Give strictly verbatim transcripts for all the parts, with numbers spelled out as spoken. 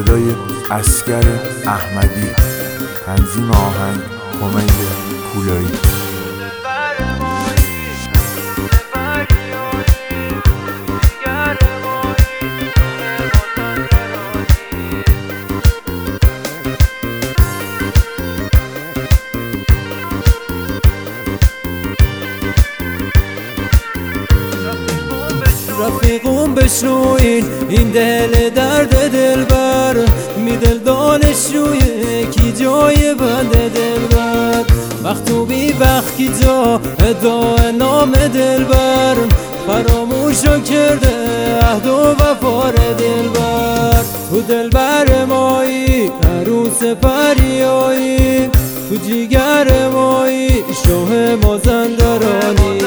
صدای اصغر احمدی، تنظیم آهنگ امید پولایی. رفیقون بشنوین این دل درد دلبر، می دل دانشجوی کی جای بند دلبر، مختوبی وقت کی جا ادعای نام دلبر، فراموشو کرده عهد و وفار دلبر. تو دلبر مایی عروس پریایی، تو جیگر مایی شاه مازندرانی.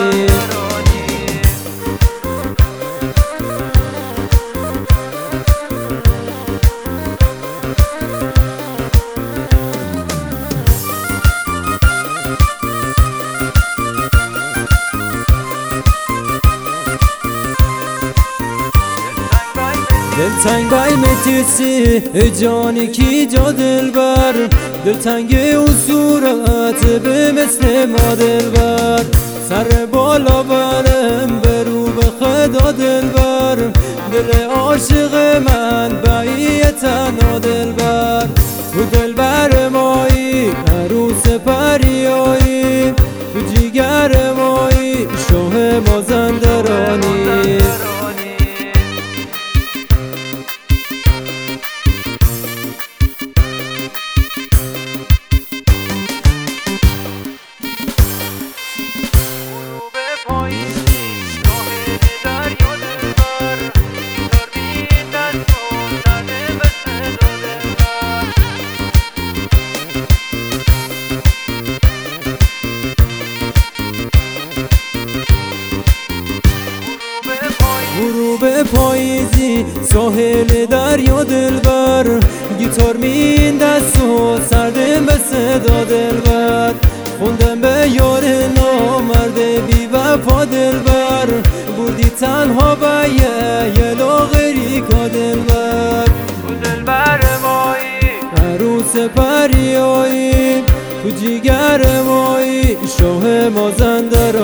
دلتنگ بای متیسی جانی کی جا دلبر، دلتنگ اون صورت به مثل ما دلبر، سر بالا برم برو به خدا دلبر، دل عاشق من بایی تنها دلبر. تو دلبر مایی عروس پریایی، تو جیگر مایی شاه مازندرانی. غروب پاییزی ساحل دریا دلبر، گیتار میین دست و سردم به صدا دلبر، خوندم به یار نامرد بی وفا دلبر، بردی تنها به یه لاغری کا دلبر. تو دلبر مایی عروس پریایی، تو جیگر مایی شاه مازندرانی.